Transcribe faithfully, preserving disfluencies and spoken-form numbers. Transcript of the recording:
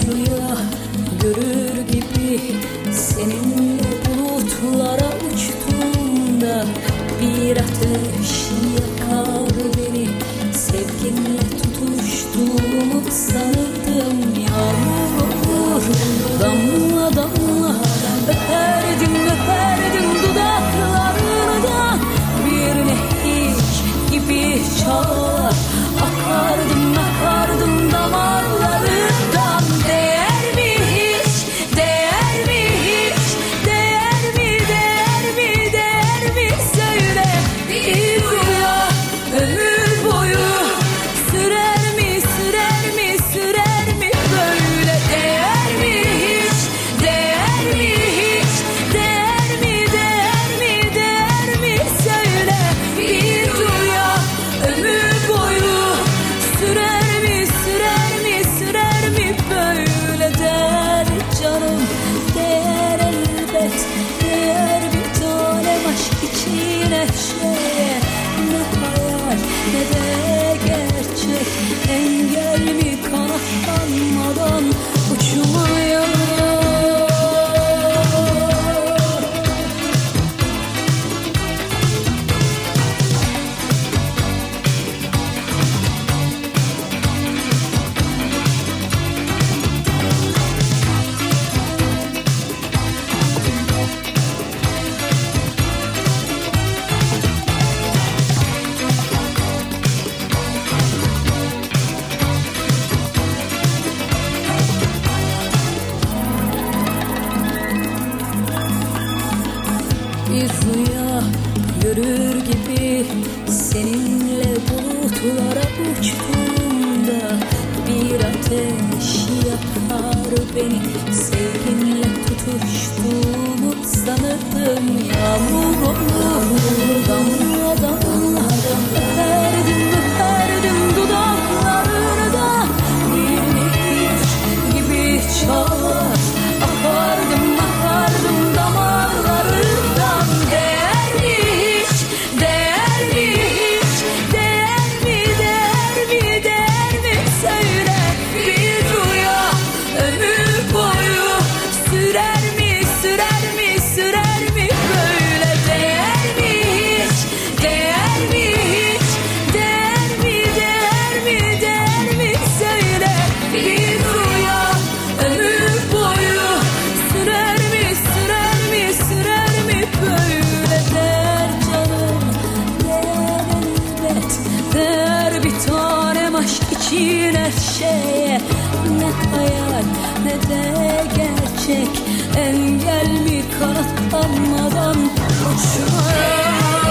rüya görür gibi seninle bulutlara uçtuğumda bir ateş yakar beni. Sevginle tutuştuğumu sanırdım. Yağmur olur damla damla, öperdim öperdim dudaklarından. Bir nehir gibi çalar, akardım akardım damarlarından. Değer mi hiç, değer mi hiç, değer mi, değer mi, değer mi söyle. Bir rüya ömür boyu sürer mi, sürer mi, sürer mi böyle. Değer mi hiç, değer mi hiç, değer mi, değer mi, değer mi söyle. Bir rüya ömür boyu sürer mi, sürer mi, sürer mi böyle. Değer canım, değer elbet, değer bir tanem aşk için her şeye. Ne hayal ne de gerçek, engel mi kanatlanmadan uçmaya. Bir rüya görür gibi seninle bulutlara uçtuğumda bir ateş yakar beni. Sevginle tutuştuğumu sanırdım. Yağmur olur damla damla, öperdim öperdim dudaklarında. Bir nehir gibi çalar, akardım akardım damarlarından. Değer mi hiç, değer mi hiç, değer mi, değer mi, değer mi söyle. Bir rüya ömür boyu sürer mi, sürer mi, sürer mi böyle. Değer mi hiç, değer mi hiç, değer mi, değer mi, değer mi söyle. Bir rüya ömür boyu sürer mi, sürer mi, sürer mi böyle. Değer canım, değer elbet, değer bir tanem aşk için her şeye. Ne hayal ne de gerçek, engel mi kanatlanmadan uçmaya.